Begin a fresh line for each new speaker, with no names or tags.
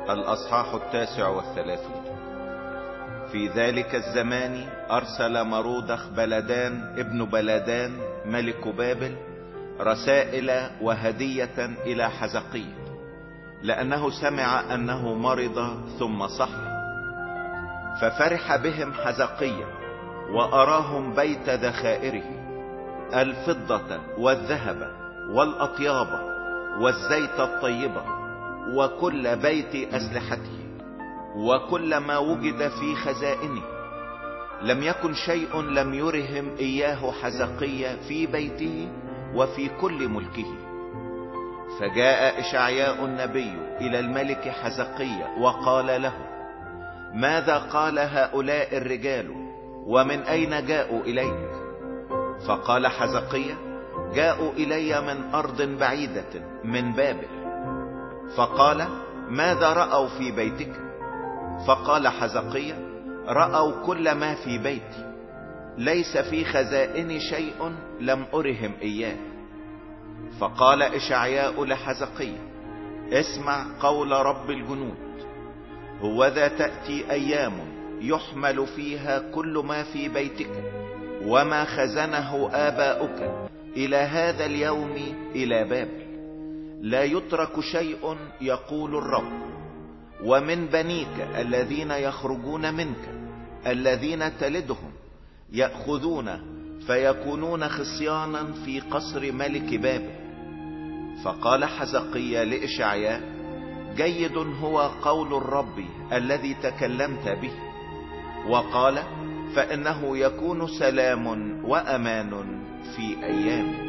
الأصحاح 39. في ذلك الزمان أرسل مرودخ بلدان ابن بلدان ملك بابل رسائل وهدية إلى حزقية، لأنه سمع أنه مرض ثم صح. ففرح بهم حزقية وأراهم بيت ذخائره، الفضة والذهب والأطياب والزيت الطيبة وكل بيت أسلحته وكل ما وجد في خزائنه. لم يكن شيء لم يرهم إياه حزقية في بيته وفي كل ملكه. فجاء إشعياء النبي إلى الملك حزقية وقال له: ماذا قال هؤلاء الرجال ومن أين جاءوا إليك؟ فقال حزقية: جاءوا إلي من أرض بعيدة من بابل. فقال: ماذا رأوا في بيتك؟ فقال حزقية: رأوا كل ما في بيتي، ليس في خزائن شيء لم أرهم إياه. فقال إشعياء لحزقية: اسمع قول رب الجنود: هوذا تأتي أيام يحمل فيها كل ما في بيتك وما خزنه آباؤك إلى هذا اليوم إلى بابل، لا يترك شيء يقول الرب. ومن بنيك الذين يخرجون منك الذين تلدهم يأخذون فيكونون خصيانا في قصر ملك بابل. فقال حزقية لإشعياء: جيد هو قول الرب الذي تكلمت به. وقال: فإنه يكون سلام وأمان في أيام.